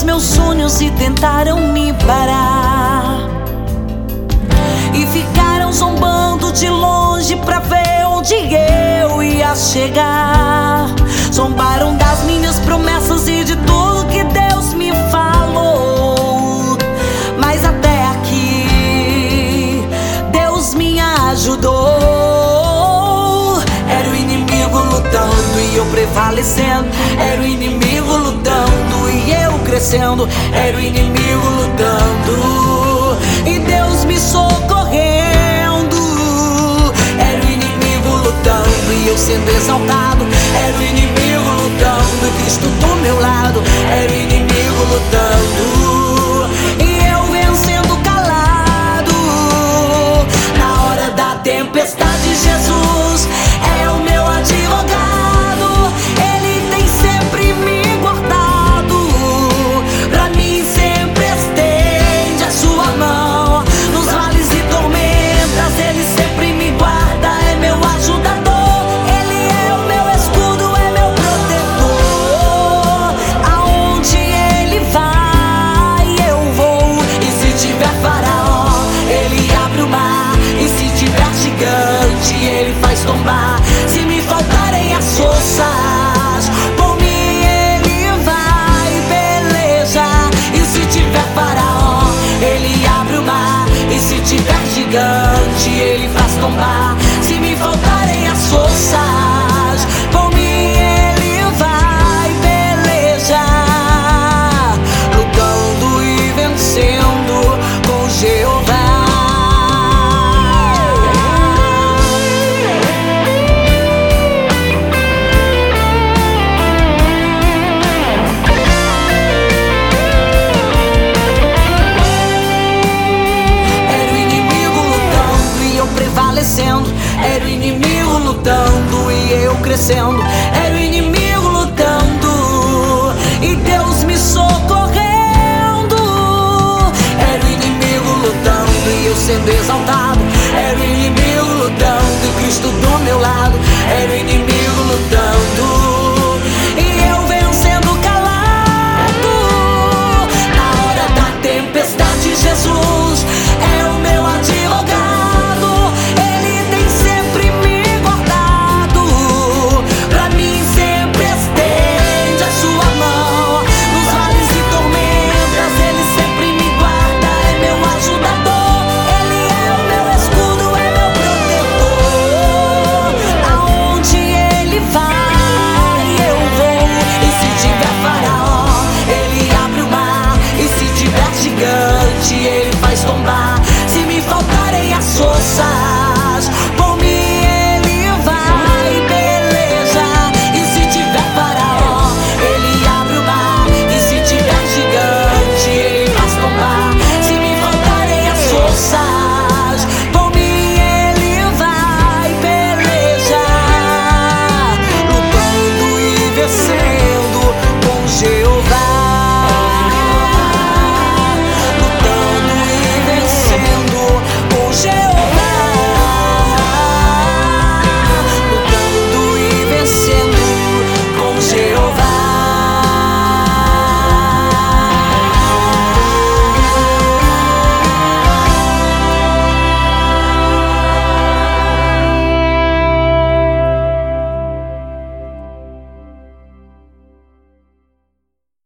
meus sonhos e tentaram me parar, e ficaram zombando de longe pra ver onde eu ia chegar. Zombaram das minhas promessas e de tudo que Deus me falou, mas até aqui Deus me ajudou. Era o inimigo lutando e eu prevalecendo, era o inimigo lutando e eu crescendo, era o inimigo lutando e Deus me socorrendo. Era o inimigo lutando e eu sendo exaltado, era o inimigo lutando e Cristo do meu lado, era o inimigo